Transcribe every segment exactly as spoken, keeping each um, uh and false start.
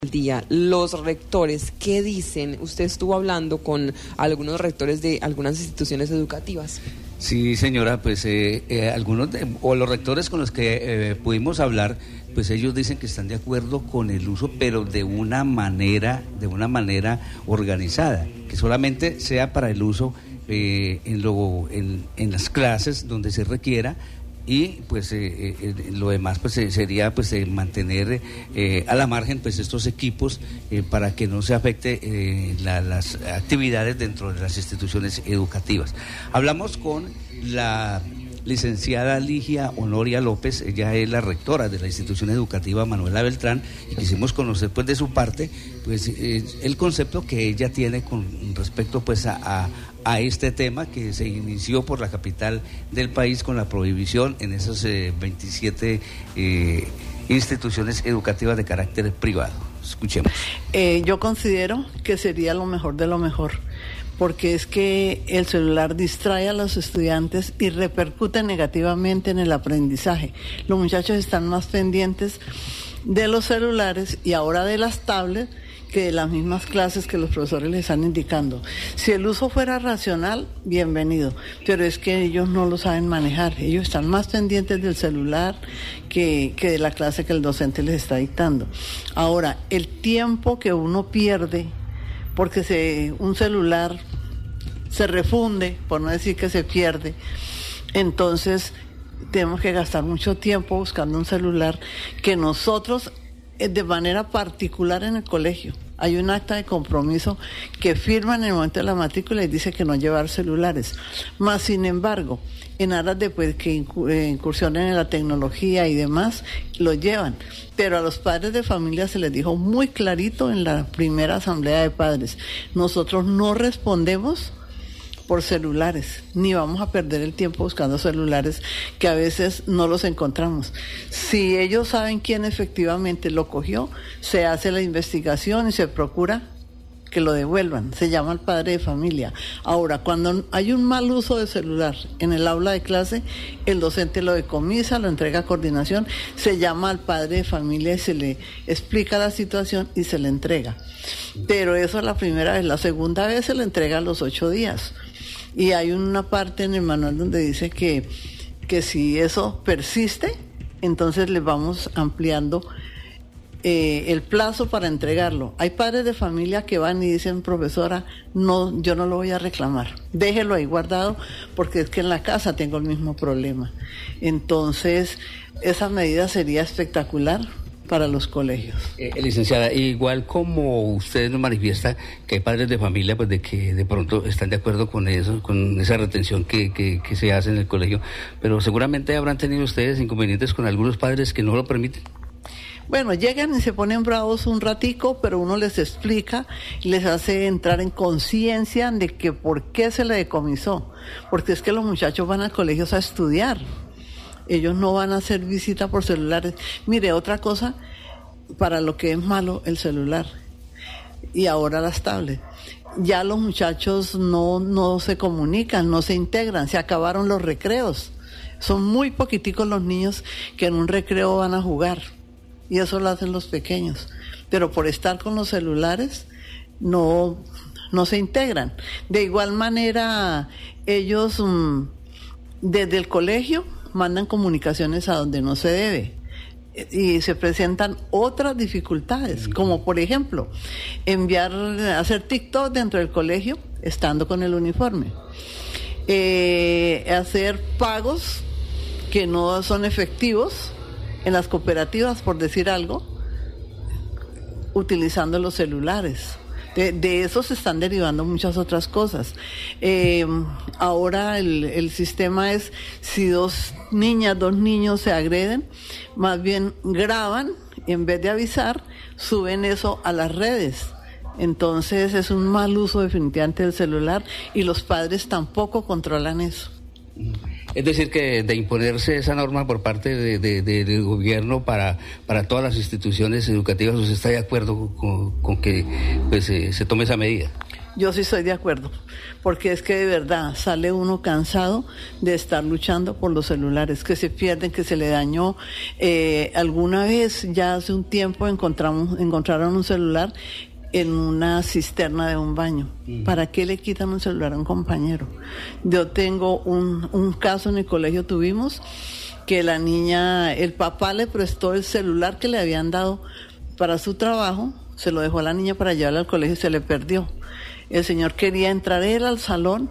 Día, los rectores, ¿qué dicen? Usted estuvo hablando con algunos rectores de algunas instituciones educativas. Sí, señora, pues eh, eh, algunos de, o los rectores con los que eh, pudimos hablar, pues ellos dicen que están de acuerdo con el uso, pero de una manera, de una manera organizada, que solamente sea para el uso eh, en, lo, en, en las clases donde se requiera. Y pues eh, eh, lo demás pues eh, sería pues eh, mantener eh, a la margen pues estos equipos eh, para que no se afecte eh, la, las actividades dentro de las instituciones educativas. Hablamos con la licenciada Ligia Honoria López, ella es la rectora de la institución educativa Manuela Beltrán, y quisimos conocer pues de su parte pues eh, el concepto que ella tiene con respecto pues a, a, a este tema que se inició por la capital del país con la prohibición en esas eh, veintisiete eh, instituciones educativas de carácter privado. Escuchemos. Eh, yo considero que sería lo mejor de lo mejor, porque es que el celular distrae a los estudiantes y repercute negativamente en el aprendizaje. Los muchachos están más pendientes de los celulares y ahora de las tablets que de las mismas clases que los profesores les están indicando. Si el uso fuera racional, bienvenido, pero es que ellos no lo saben manejar. Ellos están más pendientes del celular que, que de la clase que el docente les está dictando. Ahora, el tiempo que uno pierde porque se, un celular se refunde, por no decir que se pierde, entonces tenemos que gastar mucho tiempo buscando un celular que nosotros, de manera particular en el colegio, hay un acta de compromiso que firman en el momento de la matrícula y dice que no llevar celulares. Más sin embargo, en aras de pues, que incursionen en la tecnología y demás, lo llevan. Pero a los padres de familia se les dijo muy clarito en la primera asamblea de padres: nosotros no respondemos por celulares, ni vamos a perder el tiempo buscando celulares que a veces no los encontramos. Si ellos saben quién efectivamente lo cogió, se hace la investigación y se procura que lo devuelvan. Se llama al padre de familia. Ahora, cuando hay un mal uso de celular en el aula de clase, el docente lo decomisa, lo entrega a coordinación, se llama al padre de familia y se le explica la situación y se le entrega. Pero eso es la primera vez. La segunda vez se le entrega a los ocho días. Y hay una parte en el manual donde dice que, que si eso persiste, entonces le vamos ampliando eh, el plazo para entregarlo. Hay padres de familia que van y dicen: profesora, no, yo no lo voy a reclamar, déjelo ahí guardado porque es que en la casa tengo el mismo problema. Entonces, esa medida sería espectacular para los colegios. Eh, licenciada, igual como usted nos manifiesta que hay padres de familia pues de que de pronto están de acuerdo con eso, con esa retención que, que, que se hace en el colegio, pero seguramente habrán tenido ustedes inconvenientes con algunos padres que no lo permiten. Bueno, llegan y se ponen bravos un ratico, pero uno les explica y les hace entrar en conciencia de que por qué se le decomisó, porque es que los muchachos van a colegios a estudiar. Ellos no van a hacer visita por celulares. Mire, otra cosa, para lo que es malo el celular y ahora las tablets. Ya los muchachos no, no se comunican, no se integran, se acabaron los recreos. Son muy poquiticos los niños que en un recreo van a jugar y eso lo hacen los pequeños. Pero por estar con los celulares no, no se integran. De igual manera, ellos mmm, desde el colegio mandan comunicaciones a donde no se debe y se presentan otras dificultades, como por ejemplo enviar, hacer TikTok dentro del colegio estando con el uniforme, eh, hacer pagos que no son efectivos en las cooperativas, por decir algo, utilizando los celulares. De, de eso se están derivando muchas otras cosas. Eh, ahora el, el sistema es, si dos niñas, dos niños se agreden, más bien graban y en vez de avisar, suben eso a las redes. Entonces es un mal uso definitivamente del celular y los padres tampoco controlan eso. Es decir, que de imponerse esa norma por parte de, de, de, del gobierno para, para todas las instituciones educativas, ¿usted está de acuerdo con, con que pues, eh, se tome esa medida? Yo sí estoy de acuerdo, porque es que de verdad sale uno cansado de estar luchando por los celulares, que se pierden, que se le dañó. Eh, alguna vez, ya hace un tiempo, encontramos, encontraron un celular en una cisterna de un baño. ¿Para qué le quitan un celular a un compañero? Yo tengo un, un caso en el colegio, tuvimos que la niña, el papá le prestó el celular que le habían dado para su trabajo, se lo dejó a la niña para llevarla al colegio y se le perdió. El señor quería entrar él al salón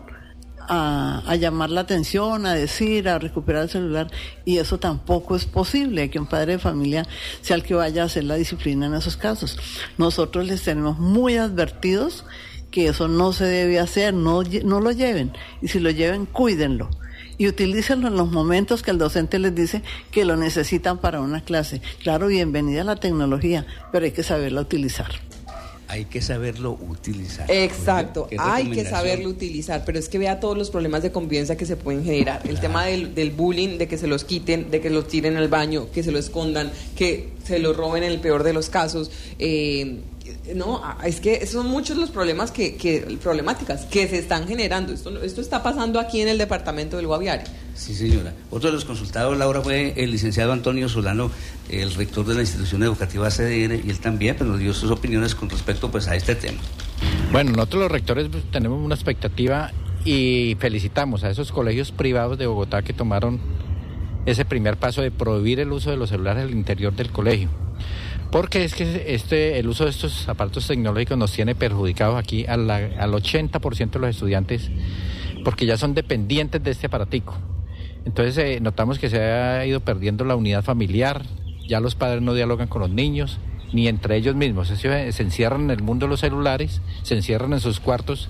a, a llamar la atención, a decir, a recuperar el celular, y eso tampoco es posible, que un padre de familia sea el que vaya a hacer la disciplina en esos casos. Nosotros les tenemos muy advertidos que eso no se debe hacer, no, no lo lleven, y si lo lleven, cuídenlo. Y utilícenlo en los momentos que el docente les dice que lo necesitan para una clase. Claro, bienvenida a la tecnología, pero hay que saberla utilizar. Hay que saberlo utilizar. Exacto, hay que saberlo utilizar, pero es que vea todos los problemas de convivencia que se pueden generar. El claro. tema del, del bullying, de que se los quiten, de que los tiren al baño, que se lo escondan, que se lo roben en el peor de los casos. Eh, no, es que son muchos los problemas que, que problemáticas que se están generando. Esto, esto está pasando aquí en el departamento del Guaviare. Sí, señora. Otro de los consultados, Laura, fue el licenciado Antonio Solano, el rector de la institución educativa C D N, y él también pues, nos dio sus opiniones con respecto pues, a este tema. Bueno, nosotros los rectores pues, tenemos una expectativa y felicitamos a esos colegios privados de Bogotá que tomaron ese primer paso de prohibir el uso de los celulares al interior del colegio. Porque es que este el uso de estos aparatos tecnológicos nos tiene perjudicados aquí a la, al ochenta por ciento de los estudiantes, porque ya son dependientes de este aparatico. Entonces eh, notamos que se ha ido perdiendo la unidad familiar, ya los padres no dialogan con los niños, ni entre ellos mismos. Ellos se, se encierran en el mundo de los celulares, se encierran en sus cuartos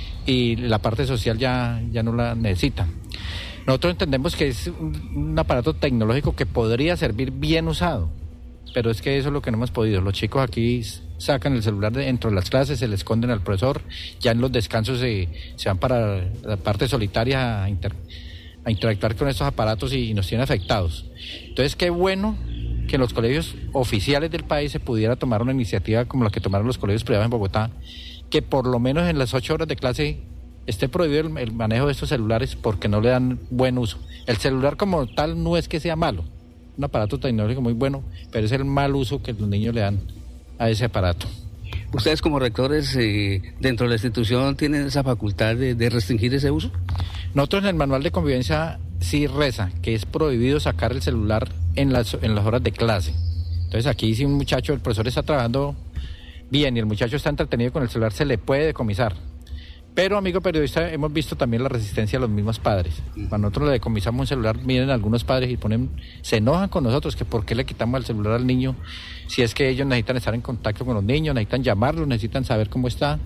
y la parte social ya, ya no la necesitan. Nosotros entendemos que es un, un aparato tecnológico que podría servir bien usado, pero es que eso es lo que no hemos podido. Los chicos aquí sacan el celular de dentro de las clases, se le esconden al profesor, ya en los descansos se, se van para la parte solitaria a, inter, a interactuar con estos aparatos y, y nos tienen afectados. Entonces, qué bueno que en los colegios oficiales del país se pudiera tomar una iniciativa como la que tomaron los colegios privados en Bogotá, que por lo menos en las ocho horas de clase esté prohibido el, el manejo de estos celulares porque no le dan buen uso. El celular como tal no es que sea malo, un aparato tecnológico muy bueno, pero es el mal uso que los niños le dan a ese aparato. ¿Ustedes como rectores eh, dentro de la institución tienen esa facultad de, de restringir ese uso? Nosotros en el manual de convivencia sí reza que es prohibido sacar el celular en las, en las horas de clase. Entonces aquí si un muchacho, el profesor está trabajando bien y el muchacho está entretenido con el celular, se le puede decomisar. Pero, amigo periodista, hemos visto también la resistencia de los mismos padres. Cuando nosotros le decomisamos un celular, miren algunos padres y ponen, se enojan con nosotros, que por qué le quitamos el celular al niño, si es que ellos necesitan estar en contacto con los niños, necesitan llamarlos, necesitan saber cómo está.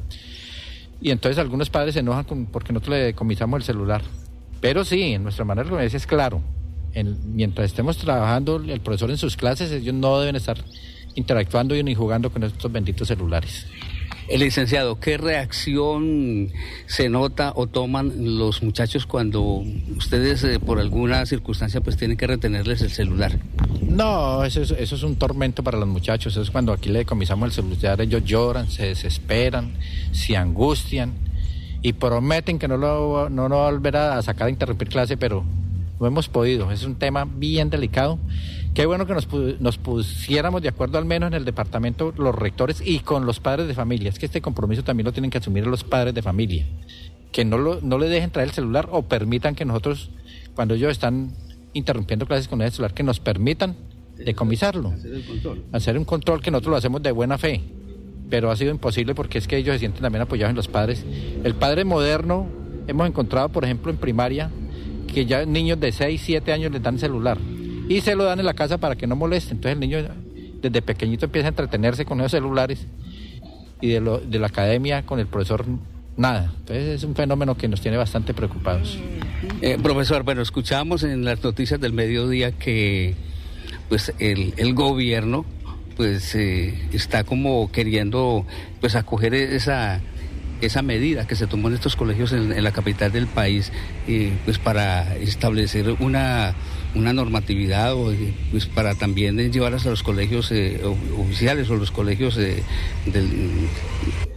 Y entonces algunos padres se enojan con, porque nosotros le decomisamos el celular. Pero sí, en nuestra manera de convivencia es claro, en, mientras estemos trabajando el profesor en sus clases, ellos no deben estar interactuando ni jugando con estos benditos celulares. El licenciado, ¿qué reacción se nota o toman los muchachos cuando ustedes eh, por alguna circunstancia pues tienen que retenerles el celular? No, eso es, eso es un tormento para los muchachos. Eso es cuando aquí le decomisamos el celular, ellos lloran, se desesperan, se angustian y prometen que no lo, no lo volverá a sacar a interrumpir clase, pero no hemos podido. Es un tema bien delicado. Qué bueno que nos, nos pusiéramos de acuerdo al menos en el departamento los rectores y con los padres de familia. Es que este compromiso también lo tienen que asumir los padres de familia. Que no, lo, no le dejen traer el celular o permitan que nosotros, cuando ellos están interrumpiendo clases con el celular, que nos permitan decomisarlo. Hacer el control. Hacer un control que nosotros lo hacemos de buena fe. Pero ha sido imposible porque es que ellos se sienten también apoyados en los padres. El padre moderno, hemos encontrado, por ejemplo, en primaria, que ya niños de seis, siete años les dan celular. Y se lo dan en la casa para que no moleste. Entonces el niño desde pequeñito empieza a entretenerse con esos celulares y de, lo, de la academia con el profesor nada. Entonces es un fenómeno que nos tiene bastante preocupados. Eh, profesor, bueno, escuchamos en las noticias del mediodía que pues el, el gobierno pues eh, está como queriendo pues acoger esa esa medida que se tomó en estos colegios en, en la capital del país eh, pues para establecer una una normatividad o pues para también llevarlas a los colegios eh, oficiales o los colegios eh, del,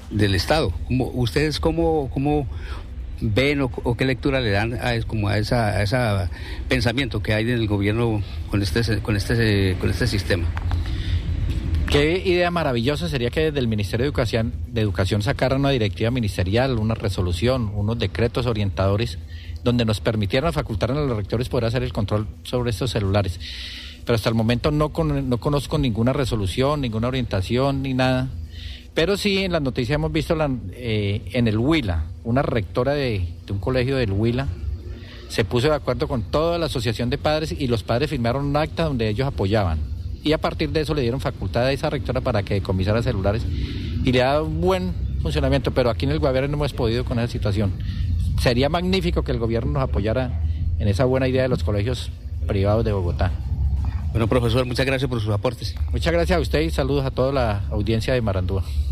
del Estado. ¿Cómo, ¿Ustedes cómo, cómo ven o, o qué lectura le dan a, como a esa a ese pensamiento que hay en el gobierno con este con este con este sistema? Qué idea maravillosa sería que desde el Ministerio de Educación, de Educación sacara una directiva ministerial, una resolución, unos decretos orientadores donde nos permitieran, facultaran a los rectores poder hacer el control sobre estos celulares. Pero hasta el momento no, con, no conozco ninguna resolución, ninguna orientación, ni nada. Pero sí, en las noticias hemos visto la, eh, en el Huila, una rectora de, de un colegio del Huila se puso de acuerdo con toda la asociación de padres y los padres firmaron un acta donde ellos apoyaban. Y a partir de eso le dieron facultad a esa rectora para que decomisara celulares y le ha dado un buen funcionamiento, pero aquí en el Guaviare no hemos podido con esa situación. Sería magnífico que el gobierno nos apoyara en esa buena idea de los colegios privados de Bogotá. Bueno, profesor, muchas gracias por sus aportes. Muchas gracias a usted y saludos a toda la audiencia de Marandúa.